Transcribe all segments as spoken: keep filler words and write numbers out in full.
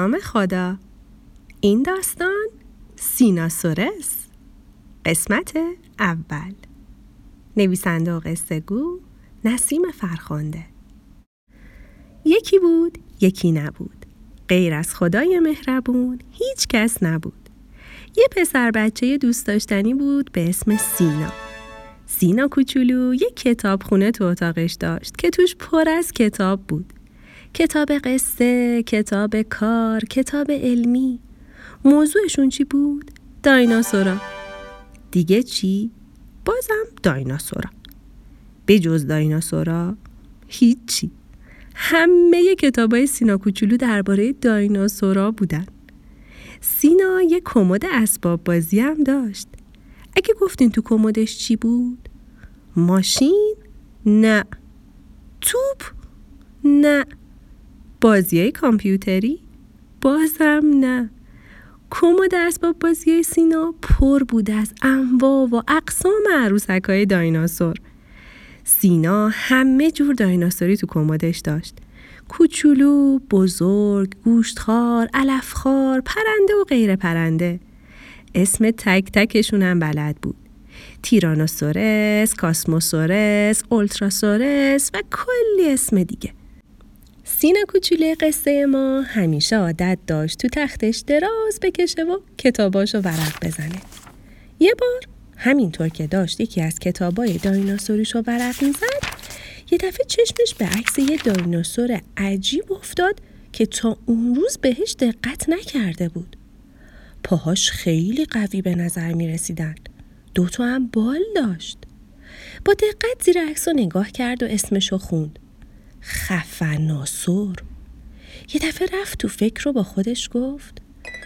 نام خدا. این داستان سیناسورس، قسمت اول. نویسنده و قصه گو نسیم فرخنده. یکی بود، یکی نبود. غیر از خدای مهربون هیچ کس نبود. یه پسر بچه دوست داشتنی بود به اسم سینا. سینا کوچولو یک کتابخونه تو اتاقش داشت که توش پر از کتاب بود. کتاب قصه، کتاب کار، کتاب علمی. موضوعشون چی بود؟ دایناسورا. دیگه چی؟ بازم دایناسورا. به جز دایناسورا هیچی. همه کتابای سینا کوچولو درباره دایناسورا بودن. سینا یه کمد اسباب بازی هم داشت. اگه گفتین تو کمدش چی بود؟ ماشین؟ نه. توپ؟ نه. بازیای کامپیوتری؟ بازم نه. کمد اسباب بازی سینا پر بود از انواع و اقسام عروسک‌های دایناسور. سینا همه جور دایناسوری تو کمدش داشت. کوچولو، بزرگ، گوشتخوار، علفخوار، پرنده و غیر پرنده. اسم تک تکشون هم بلد بود. تیرانوسورس، کاسموسورس، اولتراسورس و کلی اسم دیگه. سینا کوچولوی قصه ما همیشه عادت داشت تو تختش دراز بکشه و کتاباشو ورق بزنه. یه بار همینطور که داشت یکی از کتابای دایناسوریشو ورق میزد، یه دفعه چشمش به عکس یه دایناسور عجیب افتاد که تا اون روز بهش دقت نکرده بود. پاهاش خیلی قوی به نظر می رسیدن. دوتا هم بال داشت. با دقت زیر عکسو نگاه کرد و اسمشو خوند. خفناسور. یه دفعه رفت تو فکر رو با خودش گفت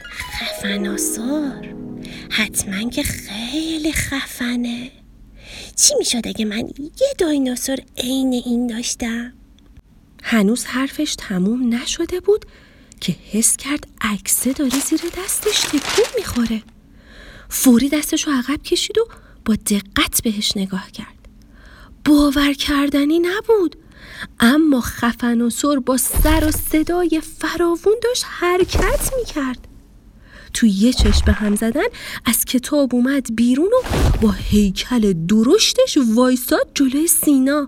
خفناسور حتما که خیلی خفنه. چی میشد اگه من یه دایناسور عین این داشتم؟ هنوز حرفش تموم نشده بود که حس کرد عکسه داره زیر دستش تکون میخوره. فوری دستشو عقب کشید و با دقت بهش نگاه کرد. باور کردنی نبود، اما خفناسور با سر و صدای فراوون داشت حرکت میکرد. تو یه چشم به هم زدن از کتاب اومد بیرون و با هیکل درشتش وایساد جلوی سینا.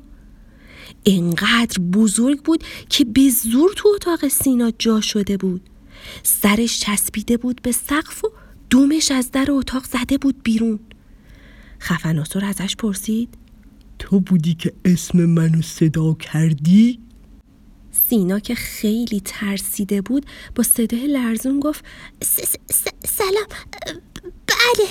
اینقدر بزرگ بود که به زور تو اتاق سینا جا شده بود. سرش چسبیده بود به سقف و دومش از در اتاق زده بود بیرون. خفناسور ازش پرسید تو بودی که اسم منو صدا کردی؟ سینا که خیلی ترسیده بود با صدای لرزون گفت سلام بله.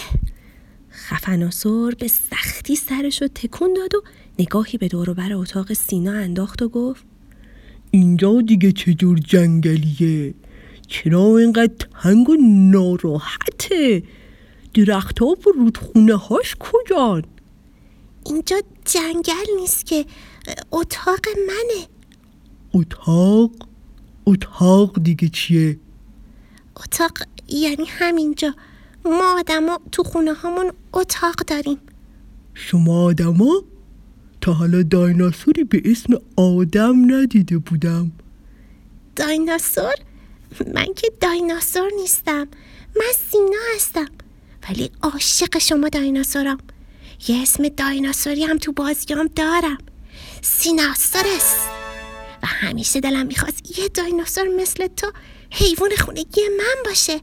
خفناسور به سختی سرشو تکون داد و نگاهی به دور و بر اتاق سینا انداخت و گفت اینجا دیگه چجور جنگلیه؟ چرا اینقدر تنگ و ناراحته؟ درخت ها و رودخونه هاش کجان؟ اینجا جنگل نیست که، اتاق منه. اتاق؟ اتاق دیگه چیه؟ اتاق یعنی همینجا. ما آدم ها تو خونه هامون اتاق داریم. شما آدم ها؟ تا حالا دایناسوری به اسم آدم ندیده بودم. دایناسور؟ من که دایناسور نیستم. من سینا هستم، ولی عاشق شما دایناسورم. یه اسم دایناسوری هم تو بازیام دارم، سیناسورس. و همیشه دلم میخواست یه دایناسور مثل تو حیوان خونگی من باشه.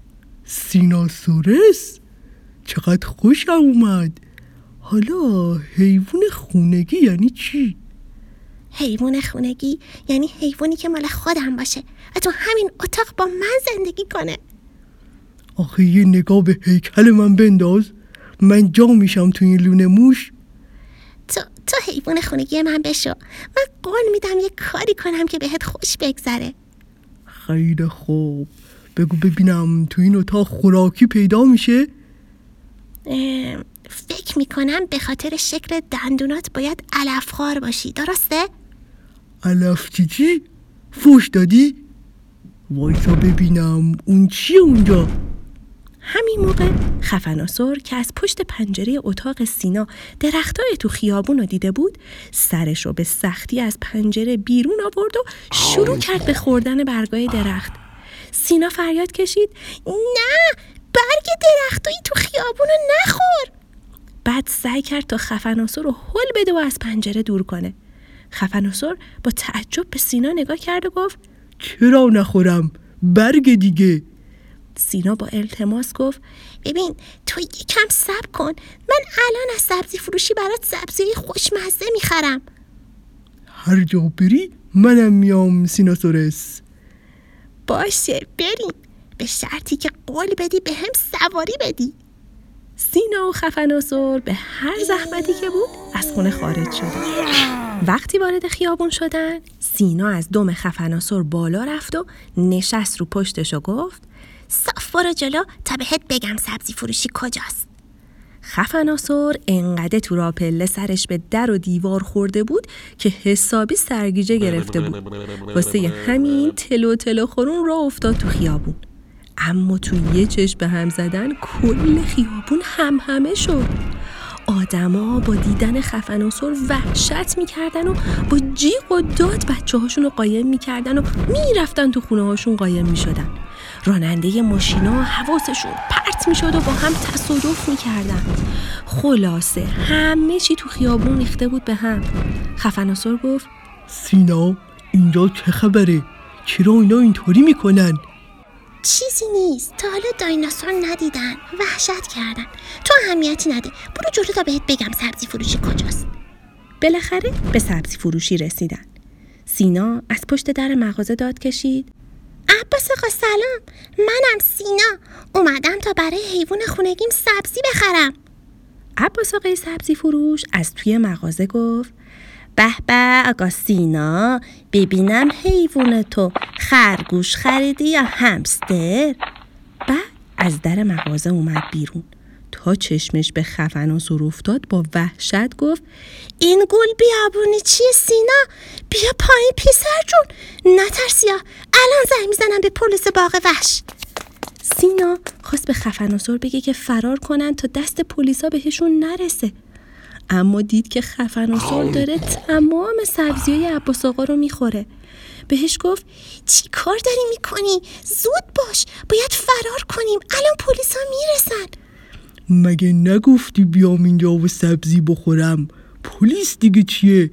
سیناسورس؟ چقدر خوشم اومد. حالا حیوان خونگی یعنی چی؟ حیوان خونگی یعنی حیوانی که مال خودم باشه و تو همین اتاق با من زندگی کنه. آخه یه نگاه به هیکل من بنداز، من جا میشم تو این لونه موش. تو تو حیوان خونگی من بشو. من قول میدم یه کاری کنم که بهت خوش بگذره. خیلی خوب، بگو ببینم تو این اتاق خوراکی پیدا میشه؟ فکر میکنم به خاطر شکل دندونات باید علفخوار باشی، درسته؟ علف چی چی؟ فوش دادی؟ وایسا ببینم اون چیه اونجا؟ همین موقع خفناسور که از پشت پنجره اتاق سینا درختای تو خیابون رو دیده بود، سرش رو به سختی از پنجره بیرون آورد و شروع کرد به خوردن برگای درخت. سینا فریاد کشید نه، برگ درختایی تو خیابونو نخور. بعد سعی کرد تا خفناسور رو هل بده و از پنجره دور کنه. خفناسور با تعجب به سینا نگاه کرد و گفت چرا نخورم؟ برگ دیگه. سینا با التماس گفت ببین تو یکم صبر کن، من الان از سبزی فروشی برات سبزی خوشمزه میخرم. هر جا بری منم میام سیناسورس. باشه بریم، به شرطی که قول بدی به هم سواری بدی. سینا و خفناسور به هر زحمتی که بود از خونه خارج شدن. وقتی وارد خیابون شدن، سینا از دم خفناسور بالا رفت و نشست رو پشتش و گفت صاف برو جلو تا بهت بگم سبزی فروشی کجاست. خفناسور انقدر تو راپله سرش به در و دیوار خورده بود که حسابی سرگیجه گرفته بود. واسه همین تلو تلو خورون راه افتاد تو خیابون. اما تو یه چشم به هم زدن کل خیابون هم همه شد. آدما با دیدن خفناسور وحشت میکردن و با جیغ و داد بچه هاشون رو قایم میکردن و میرفتن تو خونه هاشون قایم میشدن. راننده ماشینا حواسشون پرت میشد و با هم تصادف میکردن. خلاصه همه چی تو خیابون ریخته بود به هم. خفناسور گفت سینا اینجا چه خبره؟ چرا اینا اینطوری میکنن؟ چیزی نیست، تا حالا دایناسور ندیدن، وحشت کردن. تو اهمیتی نده، برو جلو تا بهت بگم سبزی فروشی کجاست. بالاخره به سبزی فروشی رسیدن. سینا از پشت در مغازه داد کشید عباس آقا سلام، منم سینا، اومدم تا برای حیوان خونگیم سبزی بخرم. عباس آقای سبزی فروش از توی مغازه گفت به به آقا سینا، ببینم حیوان تو خرگوش خریدی یا همستر؟ بعد از در مغازه اومد بیرون. تا چشمش به خفناسور افتاد با وحشت گفت این گل بیابونی چیه سینا؟ بیا پایین پسر جون، نترسیا، الان زنگ میزنم به پلیس باغ وحش. سینا خواست به خفناسور بگه که فرار کنن تا دست پلیسا بهشون نرسه، اما دید که خفناسور داره تمام سبزیای عباس آقا رو میخوره. بهش گفت چی کار داری میکنی؟ زود باش، باید فرار کنیم، الان پلیسا میرسن. مگه نگفتی بیام اینجا و سبزی بخورم؟ پلیس دیگه چیه؟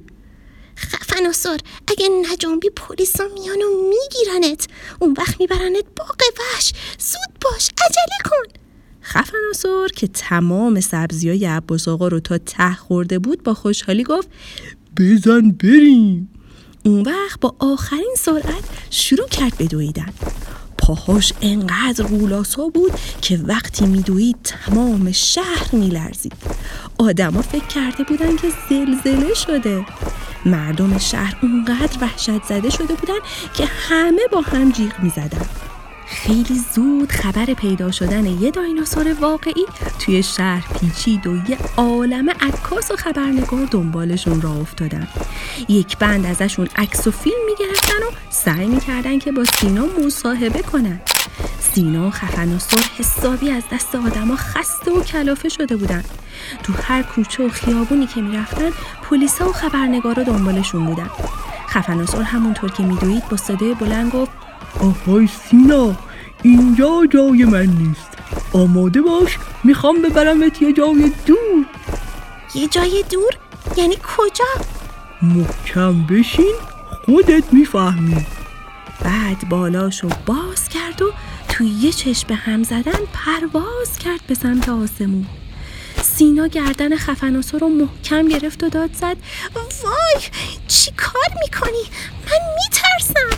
خفناسور اگه نجنبی پلیسا میان و میگیرنت، اون وقت میبرنت باغ وحش، زود باش، عجله کن. خفناسور که تمام سبزیای عباس آقا رو تا ته خورده بود با خوشحالی گفت بزن بریم. اون وقت با آخرین سرعت شروع کرد به دویدن. پاهاش انقدر غولاسا بود که وقتی میدوید تمام شهر میلرزید. آدما فکر کرده بودن که زلزله شده. مردم شهر اونقدر وحشت زده شده بودن که همه با هم جیغ میزدن. خیلی زود خبر پیدا شدن یه دایناسور واقعی توی شهر پیچید و یه عالمه عکاس و خبرنگار دنبالشون راه افتادن. یک بند ازشون عکس و فیلم میگرفتن و سعی میکردن که با سینا مصاحبه کنن. سینا و خفناسور حسابی از دست آدما خسته و کلافه شده بودن. تو هر کوچه و خیابونی که میرفتن پلیسا و خبرنگارا دنبالشون بودن. خفناسور همونطور که میدوید با صدای بلند گفت آهای سینا، اینجا جای من نیست، آماده باش، میخوام ببرمت یه جای دور. یه جای دور؟ یعنی کجا؟ محکم بشین، خودت میفهمی. بعد بالاشو باز کرد و توی یه چشم به هم زدن پرواز کرد به سمت آسمون. سینا گردن خفناسور رو محکم گرفت و داد زد وای، چی کار میکنی؟ من میترسم.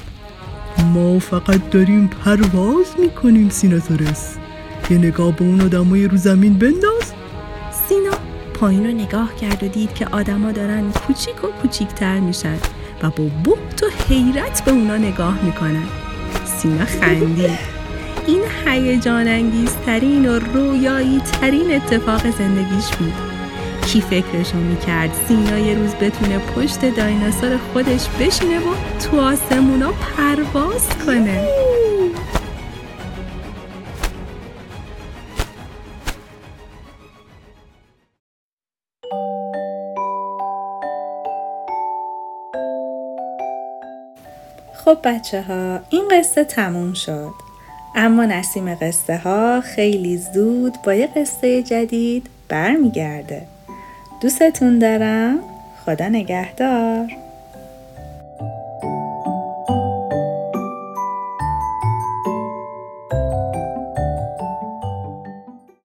ما فقط داریم پرواز میکنیم سیناسورس. یه نگاه به اون آدمای رو زمین بنداز. سینا پایین رو نگاه کرد و دید که آدما دارن کوچیک و کوچیکتر میشن و با بهت و حیرت به اونا نگاه میکنن. سینا خندید. این هیجان انگیزترین و رویایی ترین اتفاق زندگیش بود. کی فکرشو میکرد سینا یه روز بتونه پشت دایناسور خودش بشینه و تو آسمونا پرواز کنه. خب بچه ها، این قصه تموم شد. اما نسیم قصه ها خیلی زود با یه قصه جدید برمیگرده. دوستتون دارم. خدا نگهدار.